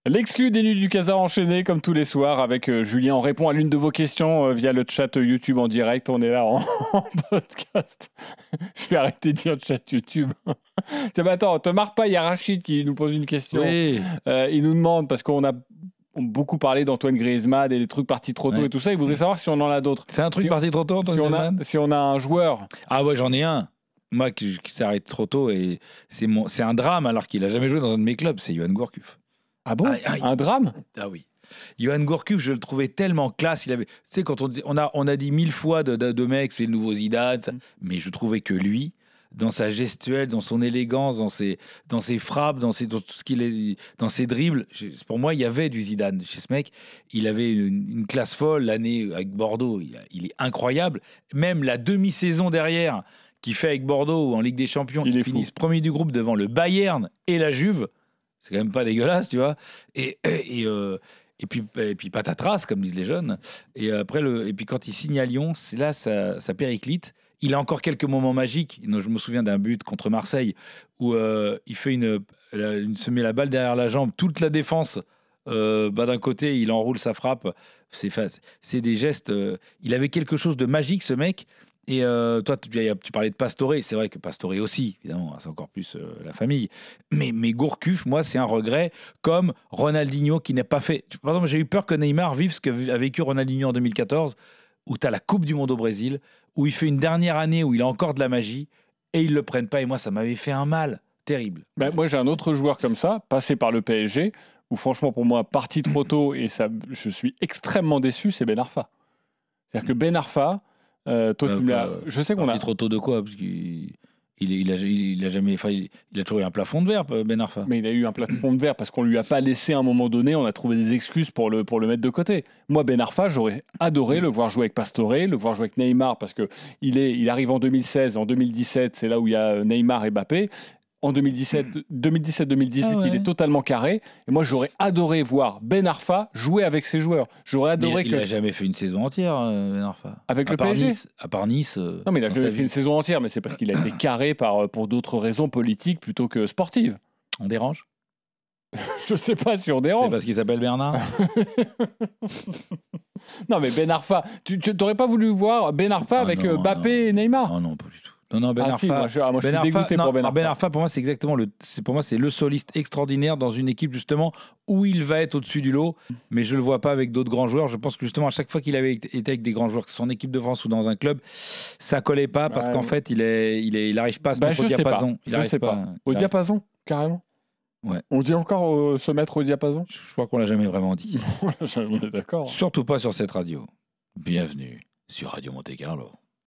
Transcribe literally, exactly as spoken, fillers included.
L'exclu des Nuits du Casa enchaîné comme tous les soirs avec euh, Julien. On répond à l'une de vos questions euh, via le chat YouTube en direct. On est là en, en podcast. Je vais arrêter de dire chat YouTube. Tiens, mais attends, te marre pas, il y a Rachid qui nous pose une question. Oui. Euh, il nous demande, parce qu'on a beaucoup parlé d'Antoine Griezmann et des trucs partis trop tôt Ouais. et tout ça, il voudrait savoir si on en a d'autres. C'est un truc si parti trop tôt, Antoine si on, a, Griezmann si on a un joueur. Ah ouais, j'en ai un. Moi qui, qui s'arrête trop tôt et c'est, mon, c'est un drame alors qu'il a jamais joué dans un de mes clubs, c'est Johan Gourcuff. Ah bon Aïe, aïe. Un drame Ah oui. Johan Gourcuff, je le trouvais tellement classe. Il avait, tu sais, quand on, dit, on, a, on a dit mille fois de, de, de mecs, c'est le nouveau Zidane, ça, mais je trouvais que lui, dans sa gestuelle, dans son élégance, dans ses, dans ses frappes, dans, ses, dans tout ce qu'il est, dans ses dribbles, je, pour moi, il y avait du Zidane chez ce mec. Il avait une, une classe folle. L'année avec Bordeaux, il, il est incroyable. Même la demi-saison derrière qu'il fait avec Bordeaux en Ligue des Champions, il ils finissent premier du groupe devant le Bayern et la Juve. C'est quand même pas dégueulasse, tu vois. Et, et, et, euh, et, puis, et puis patatras, comme disent les jeunes. Et, après le, et puis quand il signe à Lyon, c'est là sa, sa périclite. Il a encore quelques moments magiques. Je me souviens d'un but contre Marseille où euh, il fait une, une, se met la balle derrière la jambe, toute la défense. Euh, bah, d'un côté, il enroule sa frappe. C'est, c'est des gestes. Euh, il avait quelque chose de magique, ce mec. Et euh, toi, tu, tu parlais de Pastore. C'est vrai que Pastore aussi, évidemment, c'est encore plus euh, la famille. Mais, mais Gourcuff, moi, c'est un regret. Comme Ronaldinho qui n'a pas fait. Par exemple, j'ai eu peur que Neymar vive ce qu'a vécu Ronaldinho en deux mille quatorze, où tu as la Coupe du Monde au Brésil, où il fait une dernière année où il a encore de la magie et ils le prennent pas. Et moi, ça m'avait fait un mal terrible. Ben, moi, j'ai un autre joueur comme ça, passé par le P S G, où franchement, pour moi, parti trop tôt et ça, je suis extrêmement déçu, c'est Ben Arfa. C'est-à-dire que Ben Arfa, euh, toi, Euh, tu l'as. Je sais qu'on a. trop tôt de quoi? Parce qu'il il, il, a, il, il a jamais. Il, il a toujours eu un plafond de verre, Ben Arfa. Mais il a eu un plafond de verre parce qu'on lui a pas laissé à un moment donné. On a trouvé des excuses pour le pour le mettre de côté. Moi, Ben Arfa, j'aurais adoré le voir jouer avec Pastore, le voir jouer avec Neymar parce que il est, il arrive en deux mille seize, en deux mille dix-sept, c'est là où il y a Neymar et Mbappé. En deux mille dixsept, deux mille dix-sept deux mille dix-huit, ah ouais. Il est totalement carré. Et moi, j'aurais adoré voir Ben Arfa jouer avec ses joueurs. J'aurais adoré il, que. Il n'a jamais fait une saison entière, Ben Arfa. Avec à le P S G. Nice, à part Nice. Euh, non, mais il a jamais fait vie. Une saison entière, mais c'est parce qu'il a été carré par, pour d'autres raisons politiques plutôt que sportives. On dérange? Je sais pas si on dérange. C'est parce qu'il s'appelle Bernard. Non, mais Ben Arfa, tu n'aurais pas voulu voir Ben Arfa ah avec non, Mbappé non. et Neymar? Non, non, pas du tout. Non, non, Ben ah, Arfa. Si, moi, je, ah, moi, je Ben suis Arfa, dégoûté non, pour Ben Arfa. Ben Arfa, pour moi, c'est exactement le. C'est, pour moi, c'est le soliste extraordinaire dans une équipe justement où il va être au-dessus du lot. Mais je le vois pas avec d'autres grands joueurs. Je pense que justement à chaque fois qu'il avait été avec des grands joueurs, que ce soit en équipe de France ou dans un club, ça collait pas parce ouais, qu'en ouais. fait, il est, il est, il arrive pas à se ben, mettre au diapason. Pas. Il je sais pas. pas. Au il diapason, arrive. Carrément. Ouais. On dit encore euh, se mettre au diapason? Je crois qu'on l'a jamais vraiment dit. On est d'accord. Surtout pas sur cette radio. Bienvenue sur Radio Monte Carlo.